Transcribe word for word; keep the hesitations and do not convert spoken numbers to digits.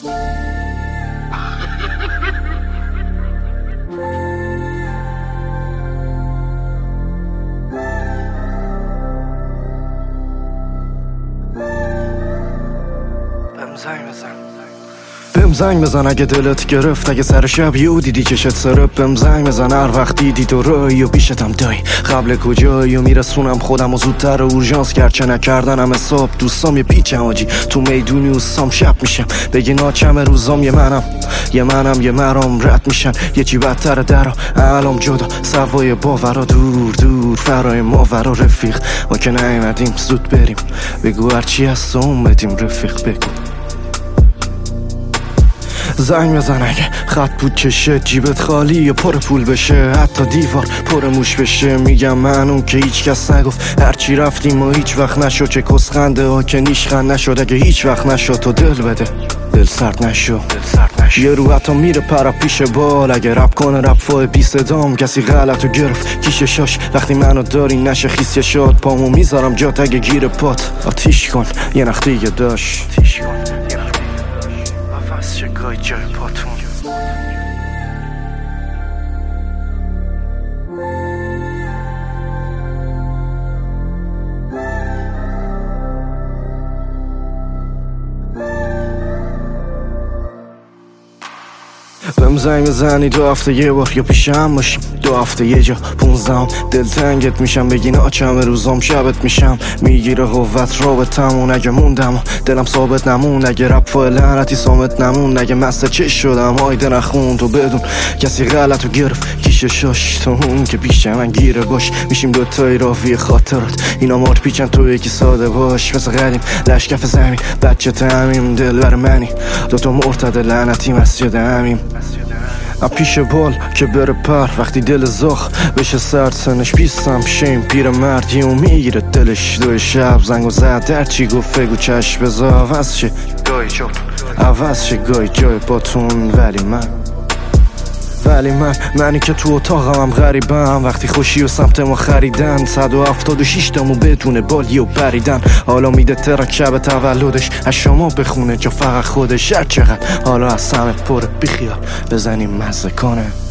زنگ بزن بهم زنگ بزن اگه دلت گرفت، اگه سر شب یو دیدی چشت سرب. بهم زنگ بزن هر وقت دیدی تو رایی و پیشتم دایی. قبل کجایی و میرسونم خودم و زودتر اورژانس کرد چه نکردنم حساب. دوستام یه پیچم آجی تو میدونی و سام شب میشم. بگی ناچم روزام یه منم یه منم یه مرام رد میشن یه چی بدتر درا علام جدا سوای باورا دور دور فرای ماورا رفیق. ما که نیومدیم زود بریم بگو هرچی هست اون بدیم رفیق بگو. زنگ بزن اگه خط بود چشه جیبت خالی یا پر پول بشه، حتی دیوار پر موش بشه. میگم من اون که هیچ کس نگفت هرچی رفتیم و هیچ وقت نشد. چه کسخنده ها که نیشخند نشد اگه هیچ وقت نشد. تو دل بده دل سرد نشو یه رو حتی میره پرا پیش بال. اگه رپ کنه رپ فای بی صدام کسی غلطو گرفت کیشه شاش. وقتی منو داری نشه خیس شاد پامو میذارم جات اگه گیر پات. آتیش کن یه نخ دیگه داشت چگاه جای پاتون. بهم زنگ بزنی دو هفته یه بار یا پیشم باشیم دو هفته یه جا پونزدهم دلتنگت میشم بگی ناچم روزام شبت میشم. میگیره قوت رابطمون اگه موندم دلم ثابت نمون. اگه رپ فای لعنتی سامت نمون. اگه مست چش شدم هایده نخون تو بدون کسی غلطو گرفت کیشه شاش. تو اون که پیش من گیره باش میشیم دوتایی راوی خاطرات. اینا مارت پیچن تو یکی ساده باش مثل قدیم لشکف زمین بچه تمیم دل بر منی دوتا مرتد لعنتی مسجد همیم. پیش بال که بره پر وقتی دل زخ بشه سرد سنش پیستم شیم پیر مردی و میگیره دلش. دو شب زنگ و زد در چی گفت بگو چشم بزا عوض شه گای جا عوض شه گای جای باتون. ولی من ولی من منی که تو اتاقم غریبم وقتی خوشی و سمت ما خریدن. صد و هفتاد و شیش تامو بدونه بالی و پریدن. حالا میده ترک شب تولدش از شما بخونه جا فقط خودش. هر چقدر حالا از سمت پر بیخیال بزنیم مزه کنه.